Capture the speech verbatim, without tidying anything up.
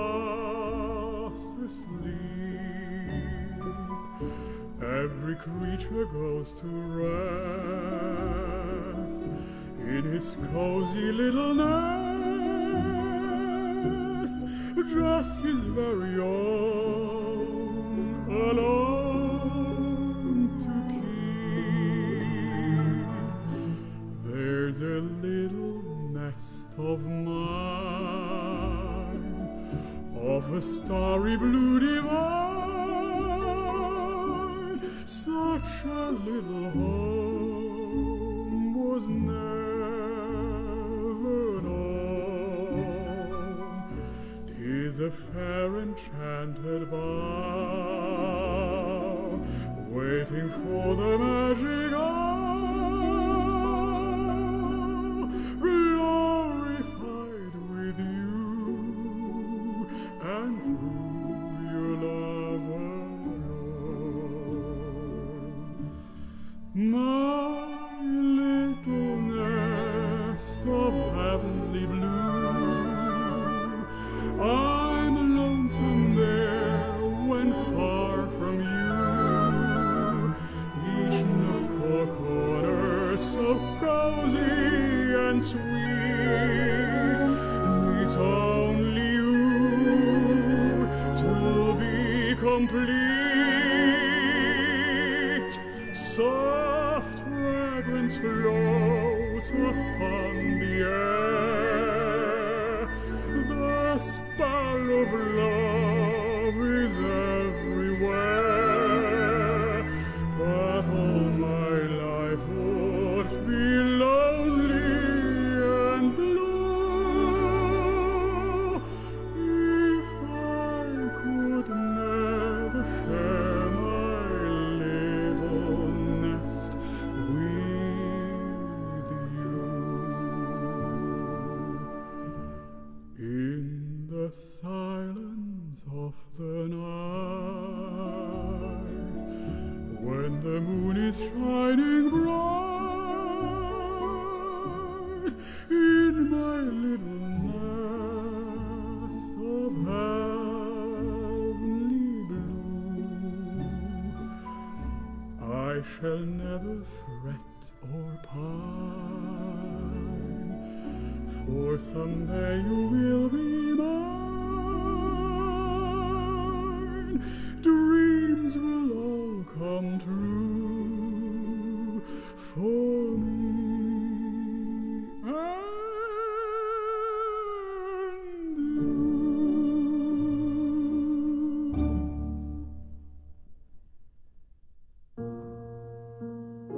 fast asleep. Every creature goes to rest in his cozy little nest, just his very own, alone to keep. There's a little nest of mine, of a starry blue divine. Such a little home was never known. 'Tis a fair enchanted bower, waiting for the magic hour, glorified with you and through your love alone. My little nest of heavenly blue, I'm lonesome there when far from you. Each nook or corner so cozy and sweet needs only you to be complete. Soft fragrance floats upon the air. The spell of love is everywhere. But all my life would be lonely and blue if I could never share my little nest with you. In the silence of the night, when the moon is shining bright, in my little nest of heavenly blue, I shall never fret or pine, for someday you will be